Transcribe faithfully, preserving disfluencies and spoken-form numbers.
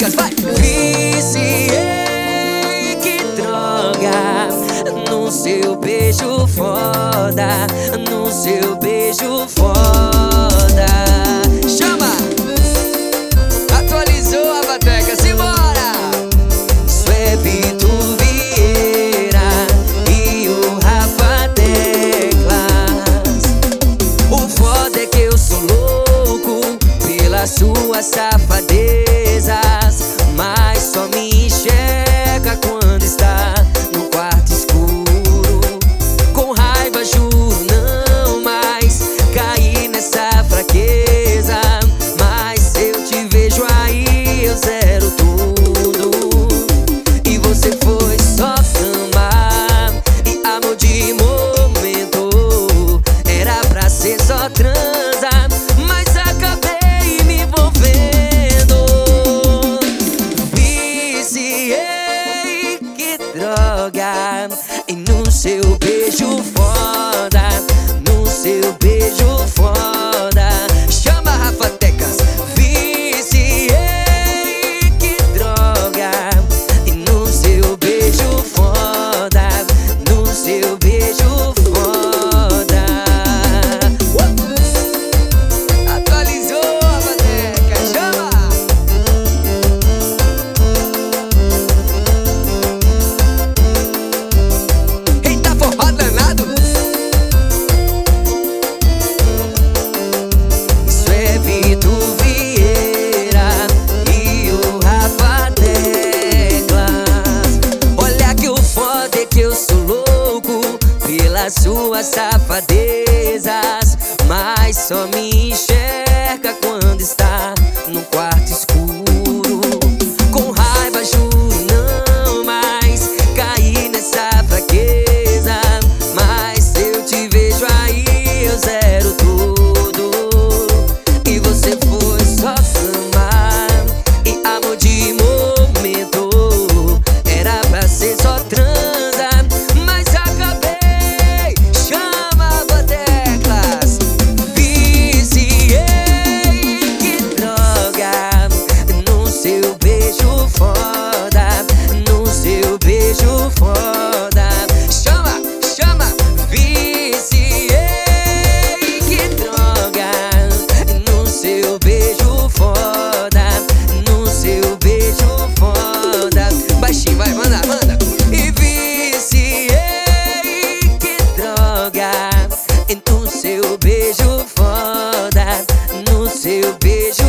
Zacatecas, vai! Viciei, que droga, no seu beijo foda, no seu beijo foda. Chama! Atualizou a bateca, simbora! Isso é Vitor Vieira e o Rafa Teclas. O foda é que eu sou louco pelas suas safadezas, mas só me enxerga quando está no quarto escuro. Com raiva juro não mais cair nessa fraqueza, mas eu te vejo aí, eu zero tudo. E você foi só cama e amor de momento, era pra ser só transa, mas acabei me envolvendo. Viciei, que droga, e no seu beijo foda, no seu beijo foda. Chama, Rafa Tecas. Viciei, que droga, e no seu beijo foda, no seu beijo foda. Uh! Atualizou a bateca, chama! Eita, forró danado! Isso é Vitor Vieira e o Rafa Teclas. Olha que o foda é que eu sou louco pelas suas safadezas, mas só me enxerga quando está no quarto escuro. Com raiva juro não mais cair nessa fraqueza, mas eu te vejo aí, eu zero tudo. E você foi só cama e amor de momento, era pra ser só transa, mas acabei. Chama, Bateclas. Viciei, que droga, no seu beijo foda, no seu beijo foda. Chama, chama. Viciei, que droga, no seu beijo foda, no seu beijo foda. Baixinho, vai, manda, manda. E viciei, que droga, no seu beijo foda, no seu beijo